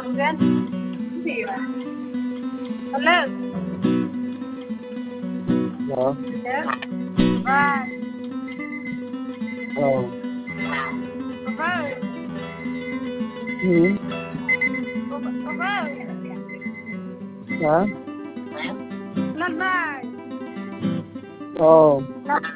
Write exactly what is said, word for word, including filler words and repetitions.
Gan. Hello. Hello? Hello. Right. Oh. Right. Hmm? Right. Ha? Not bad. Oh. Not